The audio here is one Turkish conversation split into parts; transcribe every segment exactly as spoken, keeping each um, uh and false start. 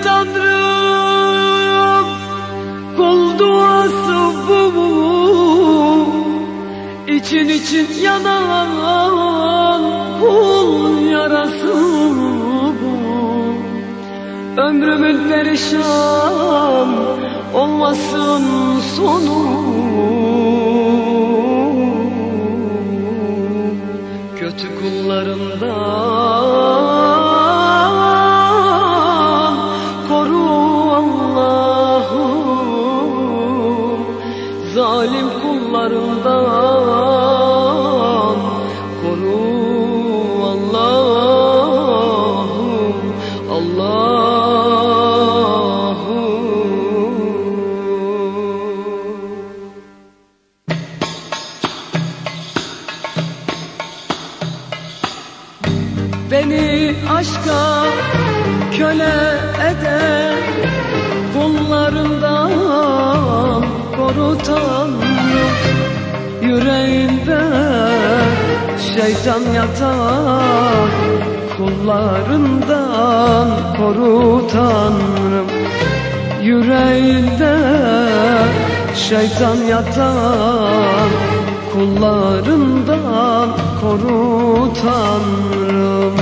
Tanrım, kul duası bu, için için yanan kul yarası bu. Ömrümün perişan olmasın sonu, kötü kullarından koru Allah'ım, zalim kullarından koru Allah'ım, Allah'ım. Beni aşka köle eden kullarından koru Tanrım, yüreğinde şeytan yatan kullarından koru Tanrım, yüreğinde şeytan yatan kullarından koru Tanrım.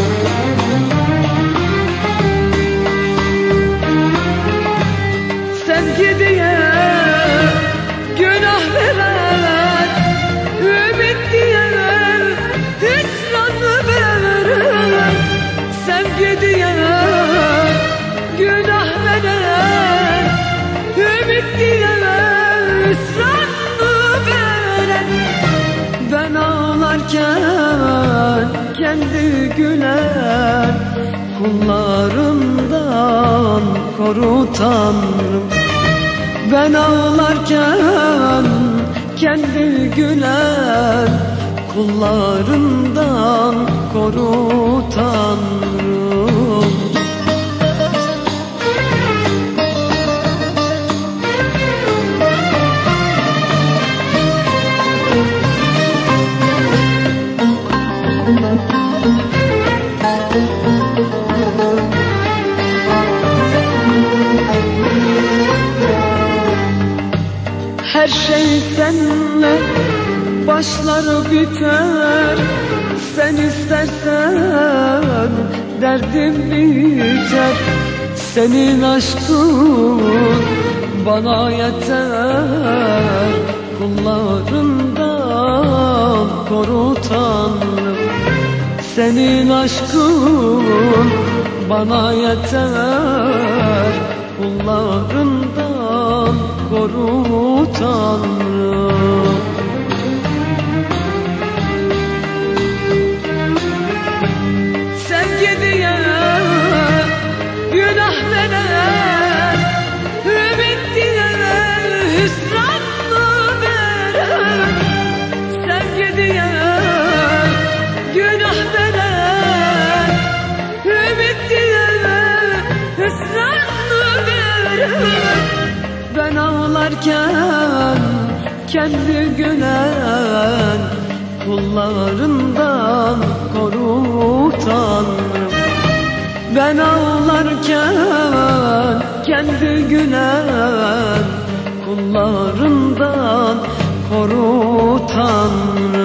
Sevgi diye günah veren, ümit diye hüsranı veren, sevgi diye günah veren, ümit diye hüsranı veren. Ben ağlarken kendi gülen kullarından koru Tanrım. Ben ağlarken kendi gülen kullarından koru Tanrım. Her şey seninle başlar biter, sen istersen derdim biter. Senin aşkın bana yeter, kullarından koru Tanrım. Senin aşkın bana yeter, kullarından koru Tanrım. Sevgi diye günah veren, ümit diye hüsranı veren, sevgi diye günah veren, ümit diye hüsranı veren. Ben ağlarken kendi gülen kullarından koru Tanrım. Ben ağlarken kendi gülen kullarından koru Tanrım.